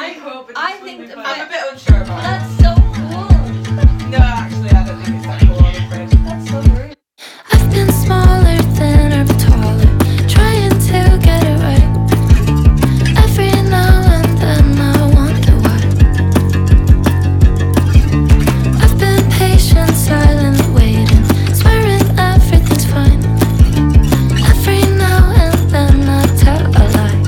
might hope. I think I'm a bit unsure about that. That's so cool. No, actually, I don't think it's that cool. I'm afraid. That's so rude. I've been smaller, thinner, but taller, trying to get it right. Every now and then I wonder why. I've been patient, silently waiting, swearing everything's fine. Every now and then I tell a lie.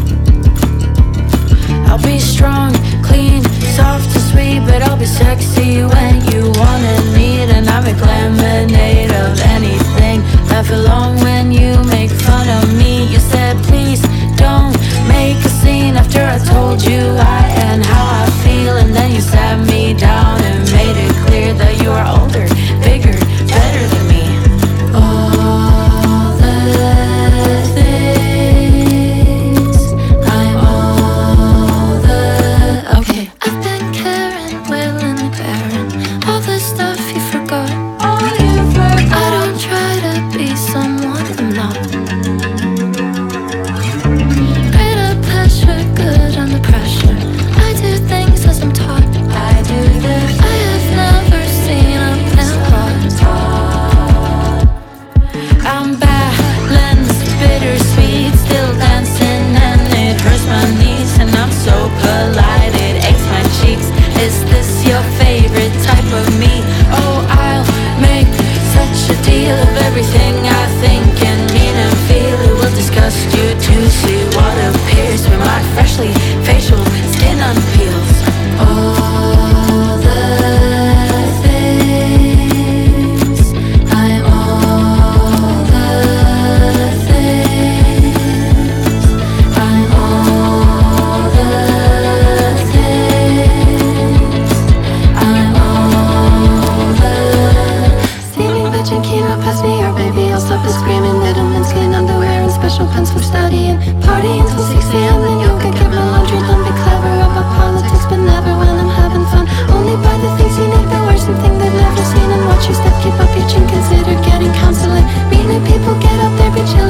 I'll be strong, clean, soft and sweet, but I'll be sexy when you want and need. And I make lemonade of anything. Laugh along when you make fun of me. You said please don't make a scene after I told you I and how I feel. And then you sat me down and made it clear that you are older, bigger, better than me. All the things, I'm all the... Okay. I've been caring, willing and bearing all the stuff you forgot. Oh, you forgot. I don't try to be someone I'm not. Great at pleasure, good under pressure. I do things as I'm taught. I do this. I have never seen a plant pot. I'm balanced, bittersweet, still dancing, and it hurts my knees. And I'm so polite, it aches my cheeks. Is this your favorite type of me? Oh, I'll make such a deal of everything I think and mean and feel. It will disgust you to see what appears when my freshly facial skin unpeels. All the things, I'm all the things, I'm all the things, I'm all the... Steaming bitch and chemo, pass me your baby. I'll stop the screaming, middleman skin underwear and special pens for studying. Partying till 6 a.m. then yoga, get my laundry done. Be clever about politics, but never when I'm having fun. Only buy the things you need, the worst thing they've never seen. And watch your step, keep up your chin, consider getting counseling. Meet new people, get up there, be chillin'.